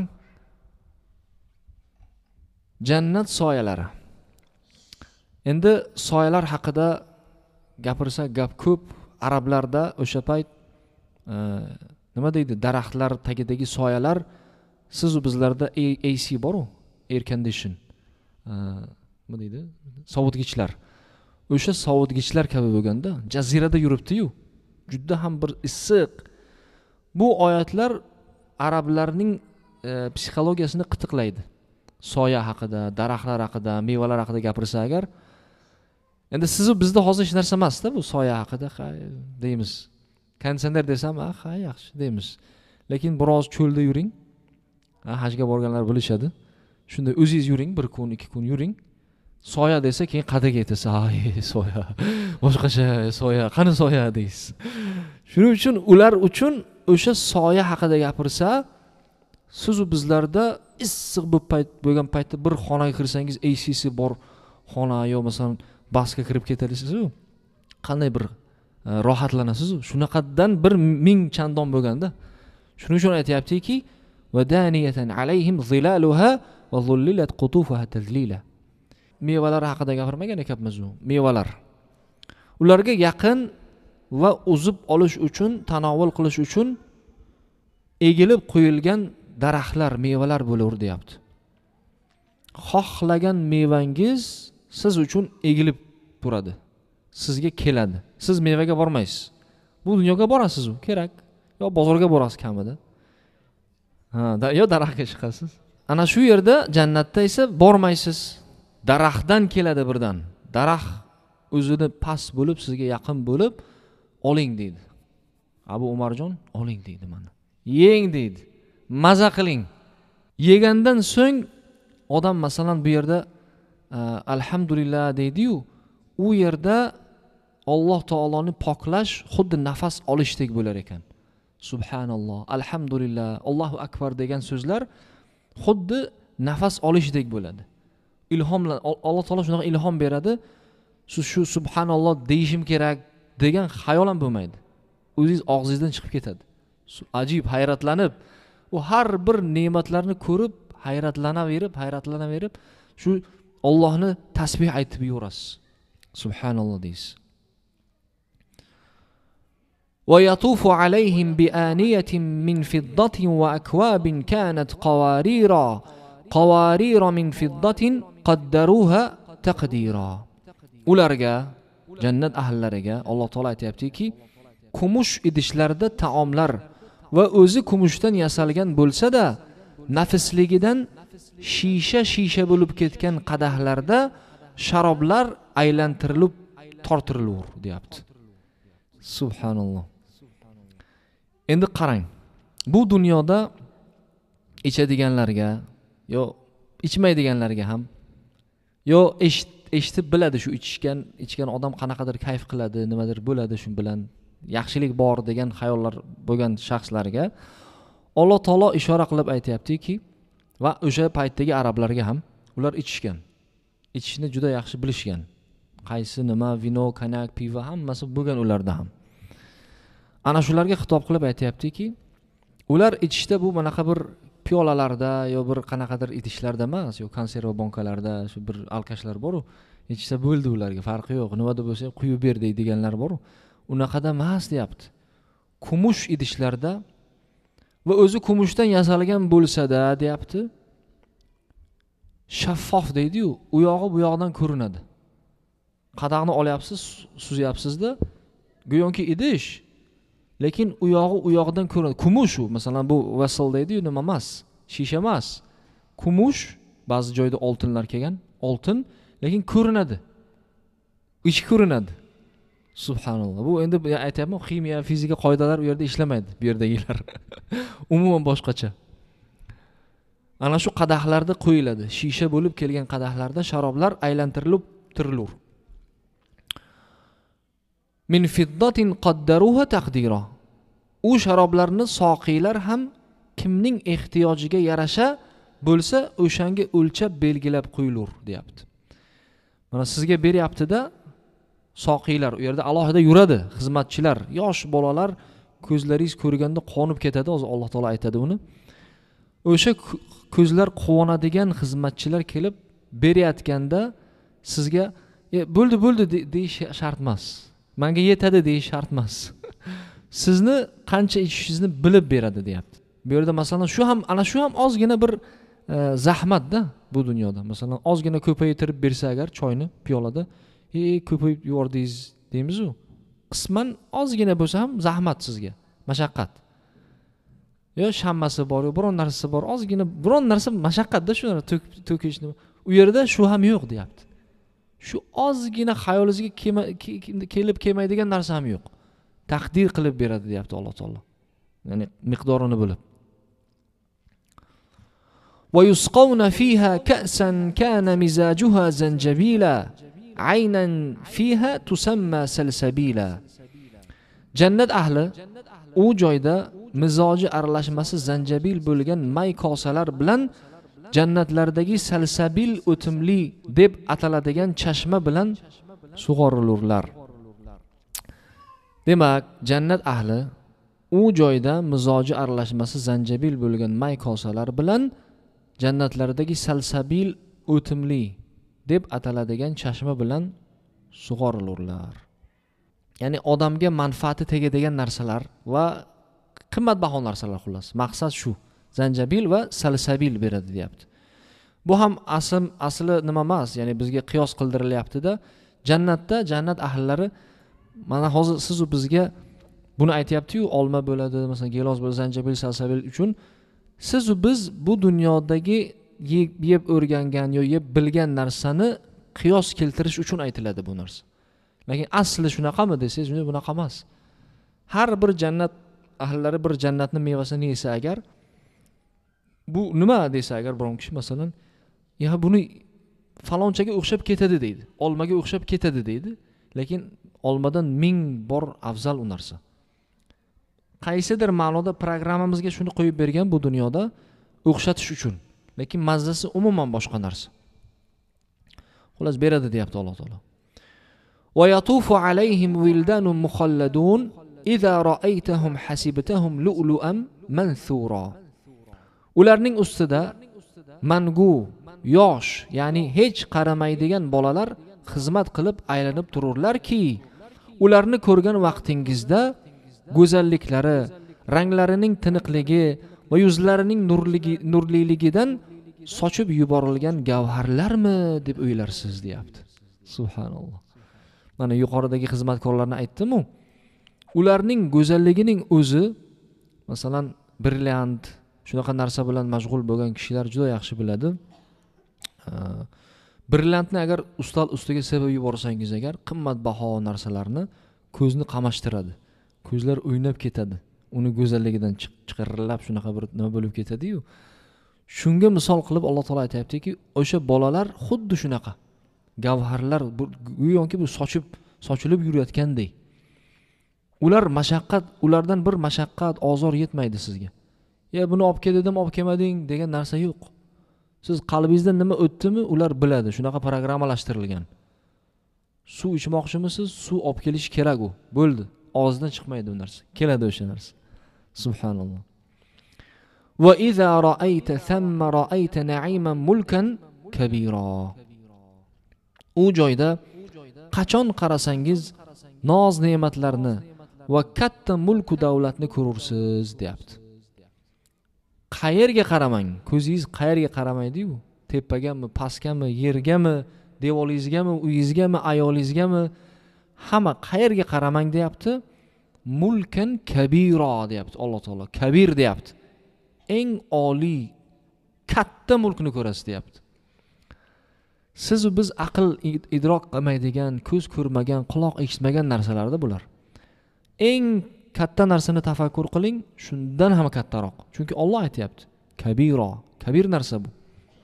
Jannat soyalari. Endi soyalar haqida gapirsa gap ko'p. Arablarda o'sha payt e, nima deydi? Daraxtlar tagidagi soyalar, siz u bizlarda A C bor-ku, air condition. E, nima deydi? Sovutgichlar. O'sha sovutgichlar kabi bo'lganda, jazirada yuribdi-yu. juda ham bir issiq. Bu oyatlar arablarning e, psixologiyasini qitiqlaydi. Soya haqida, daraxtlar haqida, mevalar haqida gapirsa agar, endi siz bizda hozir hech narsa emas-da bu soya haqida deymiz. Konditsioner desam, "Ah, ha, yaxshi" deymiz. Lekin biroz cho'lda yuring. Ha, hajga borganlar bilishadi. Shunda o'zingiz yuring, bir kun, ikki kun yuring. Soya desa keyin qadriga yetasiz. "Ay, soya. Boshqacha soya, qani soya" deysiz. Shuning uchun ular uchun o'sha soya haqida gapirsa, siz u bizlarda issiq bo'lib payt bo'lgan paytda bir xonaga kirsangiz, A C C bor xona yo masalan basga kirib ketasiz-ku. Qanday bir e, rohatlanasiz-ku. Shunaqadan bir ming chandon bo'lganda. Shuning uchun aytayaptiki, "Va daniyatan alayhim zilaluha va zullilat qutufuha tazlila." Mevalar haqida gapirmagan ekanmiz u. Mevalar. Ularga yaqin va uzib olish uchun, tanovul qilish uchun egilib qo'yilgan daraxtlar, mevalar bo'lar deyapti. Xohlagan mevangiz siz uchun egilib turadi. Sizga keladi. Siz mevaga bormaysiz. Bu dunyoga borasiz u, kerak. Yo bozorga borasiz kamida. Ha, da, yo daraxtga chiqasiz. Ana shu yerda jannatda esa bormaysiz. Daraxtdan keladi birdan. Daraxt o'zini past bo'lib, sizga yaqin bo'lib, oling deydi. Abu Umarjon, oling deydi mana. Yeng deydi. Maza qiling. Yegandan so'ng odam masalan bu yerda alhamdulillah deydi-yu, u yerda Alloh taoloni poklash xuddi nafas olishdek bo'lar ekan. Subhanalloh, alhamdulillah, Allohu akbar degan so'zlar xuddi nafas olishdek bo'ladi. Ilhomla Alloh taolo shunaqa ilhom beradi. Siz shu subhanalloh deyishim kerak degan xayol ham bo'lmaydi. O'zingiz og'zingizdan chiqib ketadi. Ajib hayratlanib, u har bir ne'matlarni ko'rib, hayratlanaverib, hayratlanaverib, shu Allohni tasbih aytib yurasiz. Subhanalloh deysiz. Wa yatufu alayhim bi aniyatin min fiddatin wa akwabin kanat qawarira qawarira min fiddatin qaddaruha taqdira. Ularga, jannat ahllariga Alloh taolo aytayaptiki, kumush idishlarda taomlar va o'zi kumushdan yasalgan bo'lsa-da, nafisligidan shisha shisha bo'lib ketgan qadahlarda sharoblar aylantirilib tortirilur deyapti. Subhanalloh. Endi qarang. Bu dunyoda ichadiganlarga yo ichmaydiganlarga ham yo eshitib biladi shu ichgan ichgan odam qanaqadir kayf qiladi, nimadir bo'ladi shu bilan yaxshilik bor degan xayollar bo'lgan shaxslarga Alloh taolo ishora qilib aytayaptiki, va o'sha paytdagi arablarga ham ular ichishgan. Ichishni juda yaxshi bilishgan. Qaysi nima, vino, konyak, pivo hammasi bo'lgan ularda ham. Ana shularga xitob qilib aytayaptiki, ular ichishda bu manaqa bir piyolalarda yo bir qanaqadir idishlarda emas, yo konserva bankalarda shu bir alkashlar bor-ku, ichsa bo'ldi ularga, farqi yo'q. Nimada bo'lsa quyib ber deydiganlar bor-ku. Unaqada emas deyapti. Kumush idishlarda va o'zi kumushdan yasalgan bo'lsa-da deyapti. Shaffof deydi-yu, u yog'i bu yoqdan ko'rinadi. Qadag'ni olyapsiz, suzyapsiz-da, go'yoki idish, lekin u yog'i u yoqdan ko'rinadi. Kumush u, masalan bu vessel deydi-yu, nima emas, shisha emas. Kumush, ba'zi joyda oltinlar kelgan, oltin, lekin ko'rinadi. Ichi ko'rinadi. Subhanalloh. Bu endi aytayapman, ximiya, fizika qoidalar u yerda ishlamaydi, bu yerdagilar. Umuman boshqacha. Ana shu qadahlarda qo'yiladi. Shisha bo'lib kelgan qadahlarda sharoblar aylantirilib turilur. Min fiddatin qaddaruha taqdira. U sharoblarni soqiylar ham kimning ehtiyojiga yarasha bo'lsa, o'shanga o'lchab belgilab qo'yilur, deyapti. Mana sizga beryapti-da, soqiylar u yerda alohida yuradi, xizmatchilar, yosh bolalar ko'zlaringiz ko'rganda qonib ketadi, hozir Alloh taolo aytadi uni. O'sha ko'zlar quvonadigan xizmatchilar kelib berayotganda sizga e, bo'ldi bo'ldi deyish shart emas. Menga yetadi deyish shart emas. Sizni qancha ichishingizni bilib beradi, deyapti. Bu yerda masalan shu ham ana shu ham ozgina bir e, zahmat-da bu dunyoda. Masalan ozgina ko'paytirib bersa agar choyni piyolada, "Ey, ko'payib yubordingiz" deymiz-ku. qisman ozgina bo'lsa ham zahmat sizga, mashaqqat. Yo shammasi bor, yo biron narsasi bor, ozgina biron narsa mashaqqatda shu narsa to'kishni. U yerda shu ham yo'q deyapti. Shu ozgina xayolingizga kelib kelmaydigan narsa ham yo'q. Taqdir qilib beradi deyapti Alloh taolo. Ya'ni miqdorini bilib. Wa yusqawna fiha ka'san kana mizajuha zanjabila aynan fiha tusamma salsabila. Jannat ahli u joyda mizoji aralashmasi zanjabil bo'lgan may kosalar bilan jannatlardagi salsabil o'timli deb ataladigan chashma bilan sug'orilurlar. Demak, jannat ahli u joyda mizoji aralashmasi zanjabil bo'lgan may kosalar bilan jannatlardagi salsabil o'timli deb ataladigan chashma bilan sug'orilurlar. Ya'ni odamga manfaati tegadigan narsalar va qimmatbaho narsalar xullas. Maqsad shu. Zanjabil va salsabil beradi deyapti. Bu ham asl asli nima emas, ya'ni bizga qiyos qildirilyapti-da. Jannatda jannat ahllari mana hozir siz u bizga buni aytayapti-yu, olma bo'ladi, masalan, gilos bo'ladi, zanjabil, salsabil uchun siz u biz bu dunyodagi yeb, yeb o'rgangan yo yeb bilgan narsani qiyos keltirish uchun aytiladi bu narsa. Lekin asli shunaqami desangiz, bunaqa emas. Har bir jannat ahllari bir jannatning mevasini yesa agar, bu nima desa agar biron kishi masalan, ya buni falonchaga o'xshab ketadi deydi, olmaga o'xshab ketadi deydi, lekin olmadan ming bor afzal u narsa. Qaysidir ma'noda programmamizga shuni qo'yib bergan bu dunyoda o'xshatish uchun, lekin mazzasi umuman boshqa narsa. Xullas beradi deyapti Alloh taolo. Wa yatufu alayhim wildanun mukhalladun idza ra'aytahum hasibtahum lu'lu'an manthura. Ularning ustida mangu, yosh, ya'ni hech qaramaydigan bolalar xizmat qilib aylanib tururlarki, ularni ko'rgan vaqtingizda go'zalliklari, ranglarining tiniqligi va yuzlarining nurligi, nurliligidan sochib yuborilgan gavharlarmi deb o'ylarsiz deyapti. Subhanalloh. Mana yuqoridagi xizmatkorlarni aytdim-ku. Ularning go'zalligining o'zi, masalan, brilliant shunaqa narsa bilan mashg'ul bo'lgan kishilar juda yaxshi biladi. Brilliantni agar ustal ustiga sepib yuborsangiz agar, qimmatbaho narsalarni ko'zni qamashtiradi. Ko'zlar o'ynab ketadi. Uni go'zalligidan chiqirillab shunaqa bir nima bo'lib ketadi-yu. Shunga misol qilib Alloh taolo aytayaptiki, o'sha bolalar xuddi shunaqa gavharlar, go'yoki bu sochib, sochilib yurayotgandek. Ular mashaqqat, ulardan bir mashaqqat, ozor yetmaydi sizga. Ya buni olib kel dedim, olib kelmading degan narsa yo'q. Siz qalbingizdan nima o'tdimi, ular biladi. Shunaqa programmalashtirilgan. Suv ichmoqchimisiz? Suv olib kelish kerak u. Bo'ldi. Og'izdan chiqmaydi bu narsa. Keladi o'sha narsa. Subhanalloh. Va iza ra'ayta thamma ra'ayta na'iman mulkan kabira. U joyda qachon qarasangiz noz ne'matlarni va katta mulk davlatni ko'rursiz deyapti. Qayerga qaramang, ko'zingiz qayerga qaramaydi-yu? Tepagami, pastgami, yergami, devolingizgami, uyingizgami, ayolingizgami, hamma qayerga qaramang deyapti. Mulkan kabira deyapti Alloh taolo. Kabir deyapti. Eng oliy katta mulkni ko'rasiz deyapti. Siz u biz aql idrok qilmaydigan, ko'z ko'rmagan, quloq eshitmagan narsalarda bular. Eng katta narsani tafakkur qiling, shundan ham kattaroq. Chunki Alloh aytayapti, kabira, kabir narsa bu.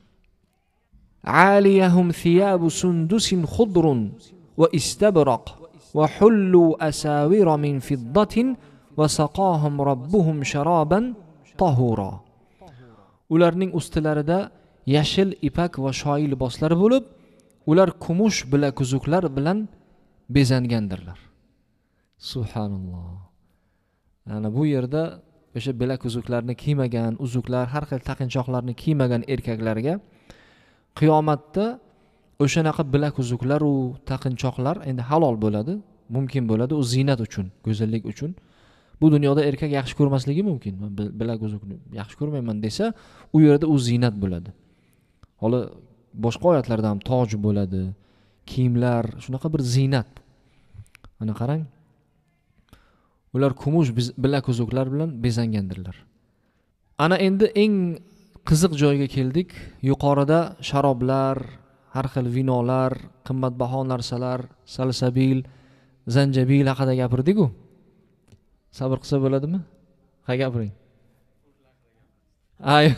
Aliyahum thiyabu sundusin khudrun va istabraq va hullu asawira min fiddatin va saqahum robbuhum sharaban tahura. Ularning ustilarida yashil ipak va shoyi liboslar bo'lib, ular kumush bilaguzuklar bilan bezangandirlar. Subhanalloh. Ana bu yerda o'sha bilaguzuklarni kiymagan, uzuklar, har xil taqinchoqlarni kiymagan erkaklarga qiyomatda o'shanaqa bilaguzuklar u taqinchoqlar endi halol bo'ladi, mumkin bo'ladi, u zinat uchun, go'zallik uchun. Bu dunyoda erkak yaxshi ko'rmasligi mumkin. Bilaguzukni yaxshi ko'rmayman desa, u yerda u zinat bo'ladi. Holi boshqa oyatlarda ham toj bo'ladi, kiyimlar, shunaqa bir zinat. Mana qarang. ular kumush bilak uzuklar bilan bezangandirlar. Ana endi eng qiziq joyga keldik. Yuqorida sharoblar, har xil vinolar, qimmatbaho narsalar, salsabil, zanjabil haqida gapirdik-ku. Sabr qilsa bo'ladimi? Ha, gapiring. Ay.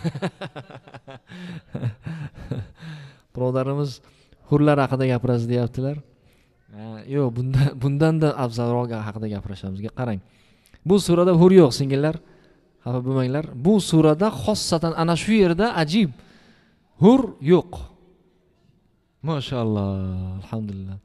Birodarimiz hurlar haqida gapirasiz deyaptilar. Yo'q, bundan bundan-da afzalroq haqida gapirishamiz. Qarang. Bu surada hur yo'q, singillar. Xafa bo'lmanglar. Bu surada xossatan ana shu yerda ajib hur yo'q. Mashalloh, alhamdulillah.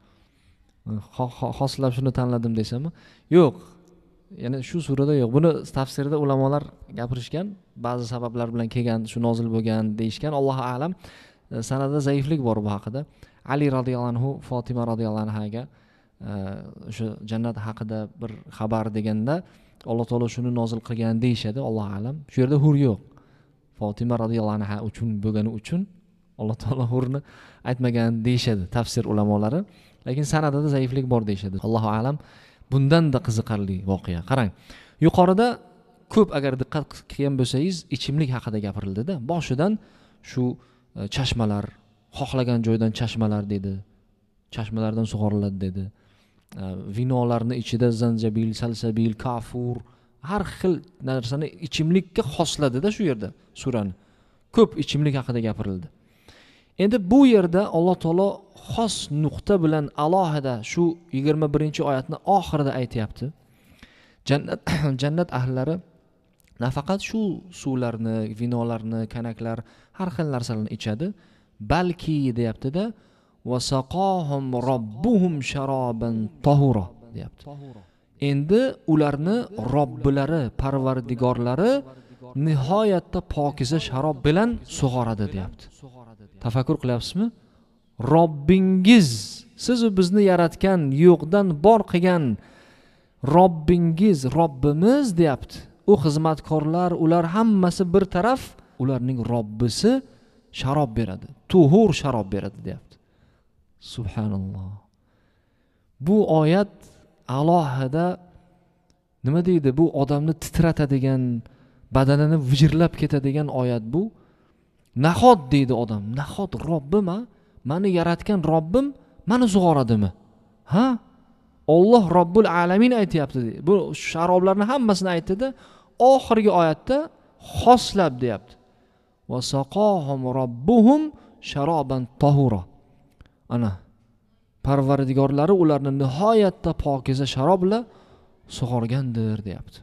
Xoslab shuni tanladim desam, yo'q. Ya'ni shu surada yo'q. Buni tafsirida ulamolar gapirishgan, ba'zi sabablar bilan kelgan, shu nozil bo'lgan deyishgan. Allohu a'lam. Sanada zaiflik bor bu haqida. Ali radhiyallohu anhu Fatima radhiyallohu anhaga o'sha jannat haqida bir xabar deganda Alloh taolo shuni nozil qilgan deyshadi. Allohu a'lam. Shu yerda hur yo'q. Fatima radhiyallohu anha uchun bo'lgani uchun Alloh taolo hurni aytmagan deyshadi tafsir ulamolari. Lekin sanadida zaiflik bor deyshadi. Allohu a'lam. Bundan da qiziqarli voqea. Qarang. Yuqorida ko'p agar diqqat qilgan bo'lsangiz, ichimlik haqida gapirildi-da. Boshidan shu chashmalar, xohlagan joydan chashmalar dedi. Chashmalardan sug'oriladi dedi. Vinolarni ichida zanjabil, salsabil, kafur, har xil narsani ichimlikka xosladi-da shu yerda surani. Ko'p ichimlik haqida gapirildi. Endi bu yerda Alloh taolo xos nuqta bilan alohida shu yigirma birinchi oyatni oxirida aytayapti. Jannat jannat ahlilari nafaqat shu suvlarni, vinolarni, kanaklar, har xil narsalarni ichadi, balki deyapti-da, wasaqahum robbuhum sharoban tahura deyapti. Endi ularni Robbilari, Parvardigorlari nihoyatda pokiza sharob bilan sug'oradi deyapti. Tafakkur qilyapsizmi? Robbingiz, siz bizni yaratgan, yo'qdan bor qilgan Robbingiz, Robbimiz deyapti. U xizmatkorlar, ular hammasi bir taraf, ularning Robbisi sharob beradi. Tuhur sharob beradi deyapti. Subhanalloh. Bu oyat alohida nima deydi? Bu odamni titratadigan, badanini vijirlab ketadigan oyat bu. Nahot deydi odam. Nahot Robbim, meni yaratgan Robbim meni sug'oradimi? Ha? Alloh Robbul alamin aytayapti. Bu sharoblarni hammasini aytdi-da, oxirgi oyatda xoslab deyapti. Wasaqahum robbuhum sharoban tahura. Ana Parvardigorlari ularni nihoyatda pokiza sharob bilan sug'organdir deyapti.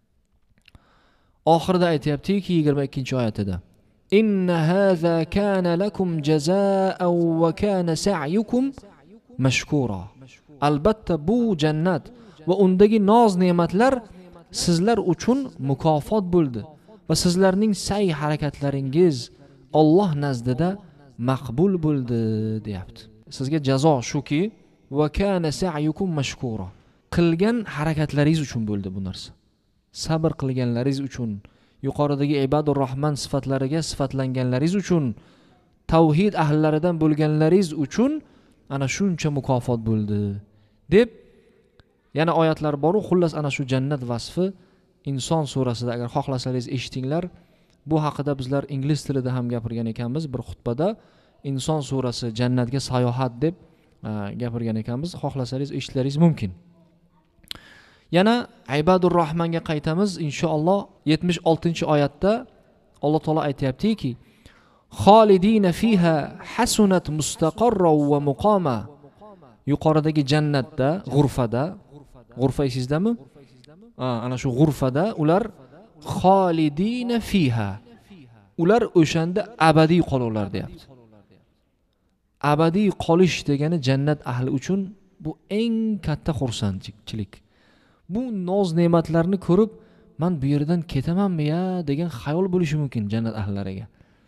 Oxirida aytayaptiki yigirma ikkinchi oyatida inna haza kana lakum jazaa'an wa kana sa'yukum mashkura. Albatta bu jannat va undagi noz ne'matlar sizlar uchun mukofot bo'ldi va sizlarning sa'y harakatlaringiz Alloh nazdida maqbul bo'ldi deyapti. Sizga jazo shuki va kana sa'yukum mashkura. Qilgan harakatlaringiz uchun bo'ldi bu narsa. Sabr qilganlaringiz uchun, yuqoridagi ibodur rohman sifatlariga sifatlanganlaringiz uchun, tavhid ahllaridan bo'lganlaringiz uchun ana shuncha mukofot bo'ldi deb yana oyatlar bor-ku, xullas ana shu jannat vasfi Inson surasida agar xohlasangiz eshitinglar. Bu haqida bizlar ingliz tilida ham gapirgan ekanmiz bir xutbada. Inson surasi jannatga sayohat deb gapirgan ekanmiz. Xohlasangiz eshitlaringiz mumkin. Yana ibodur rohmanga qaytamiz inshaalloh. yetmish oltinchi oyatda Alloh taolo aytayaptiki Xolidina fiha hasunat mustaqarra va muqama. Yuqoridagi jannatda, g'urfada, g'urfa esizdami? Ha, ana shu g'urfada ular xolidina fiha. Ular o'shanda abadiy qolurlar deyapti. Abadiy qolish degani jannat ahli uchun bu eng katta xursandchilik. Bu noz ne'matlarni ko'rib, men bu yerdan ketamanmi ya degan xayol bo'lishi mumkin jannat ahllariga.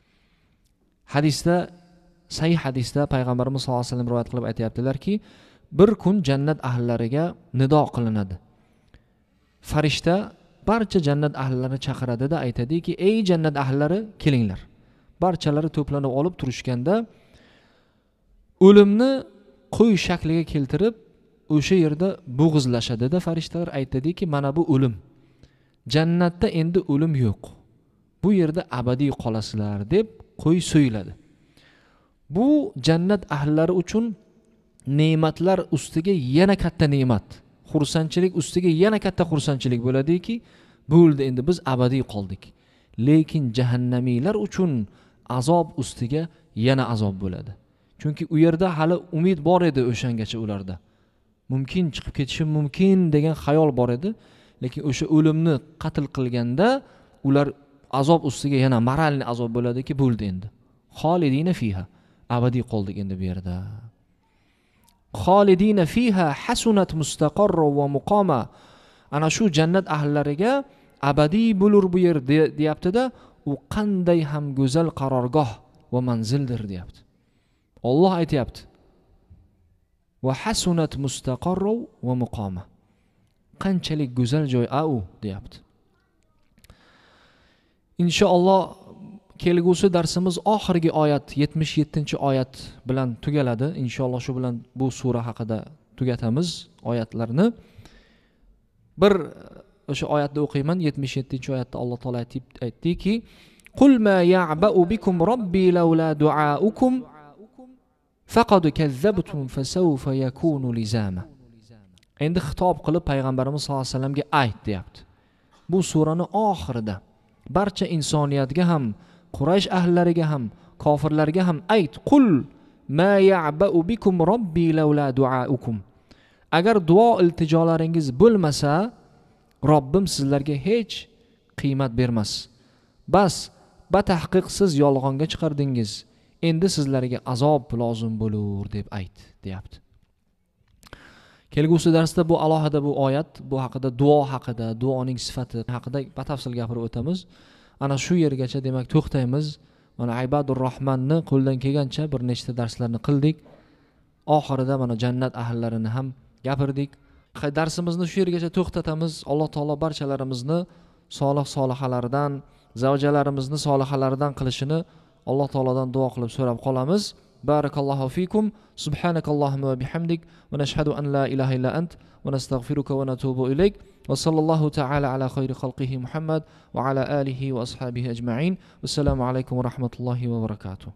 Hadisda, sahih hadisda payg'ambarimiz sollallohu alayhi vasallam rivoyat qilib aytayaptilar-ki, bir kun jannat ahllariga nido qilinadi. Farishta barcha jannat ahlarini chaqiradida aytadiki, ey jannat ahllari, kelinglar. Barchalari to'planib olib turishganda o'limni qo'y shakliga keltirib, o'sha yerda bo'g'izlashadida farishtalar aytadiki, mana bu o'lim. Jannatda endi o'lim yo'q. Bu yerda abadiy qolasizlar deb qo'y so'yladi. Bu jannat ahllari uchun ne'matlar ustiga yana katta ne'mat, xursandchilik ustiga yana katta xursandchilik bo'ladiki, bo'ldi endi biz abadiy qoldik. Lekin jahannamiylar uchun azob ustiga yana azob bo'ladi. Chunki u yerda hali umid bor edi o'shangacha ularda. Mumkin chiqib ketishi mumkin degan xayol bor edi, lekin o'sha o'limni qatl qilganda ular azob ustiga yana moralni azob bo'ladiki, bo'ldi endi. Xolidina fiha, abadiy qoldik endi bu yerda. Xolidina fiha hasunat mustaqarra va muqama. Ana shu jannat ahllariga abadiy bo'lur bu yer deyapti-da, u qanday ham go'zal qarorgoh va manzildir deyapti. Alloh aytayapti. Va hasunat mustaqarra va muqama. Qanchalik go'zal joy au deyapti. Inshaalloh kelgusi darsimiz oxirgi oyat yetmish yettinchi oyat bilan tugaladi. Inshaalloh shu bilan bu sura haqida tugatamiz oyatlarni. Bir o'sha oyatni o'qiyman. yetmish yettinchi oyatda Alloh taolo aytdiki: "Qul ma ya'ba'u bikum robbi laula du'aukum faqad kazzabtum fasawfa yakunu lizama." Endi xitob qilib payg'ambarimiz sollallohu alayhi vasallamga ayt deyapti. Bu surani oxirida barcha insoniyatga ham, Quraysh ahllariga ham, kofirlarga ham ayt. Qul ma ya'ba'u bikum robbi laula du'aukum. Agar duo iltijolaringiz bo'lmasa, Robbim sizlarga hech qiymat bermas. Bas, batahqiq siz yolg'onga chiqardingiz. Endi sizlarga azob lozim bo'lur deb ayt, deyapti. Kelgusi darsda bu alohida bu oyat, bu haqida, duo haqida, duoning sifati haqida batafsil gapirib o'tamiz. Ana shu yergacha demak to'xtaymiz. Mana Ibadur Rahmanni qo'ldan kelgancha bir nechta darslarni qildik. Oxirida mana jannat ahllarini ham gapirdik. Darsimizni shu yergacha to'xtatamiz. Alloh taolo barchalarimizni solih solihalaridan, zavjalarimizni solihalaridan qilishini Alloh taolodan duo qilib so'rab qolamiz. Barakallohu fikum. Subhanakallohumma va bihamdik va nashhadu an la ilaha illa ant va nastaghfiruka va natubu ilayk. Va sallallohu ta'ala ala khayri xalqihi Muhammad va ala alihi va ashabihi ajma'in. Assalomu alaykum va rahmatullohi va barakatuh.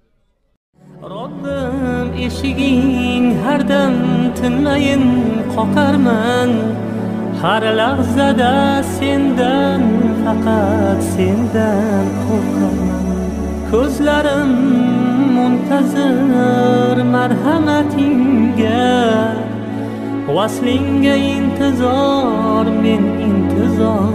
Robbim eshiging har dam tinmayin qoqarman. Har lahzada sendan, faqat sendan qo'rqaman. Ko'zlarim muntazir marhamatingga, vaslingga intizor, men intizor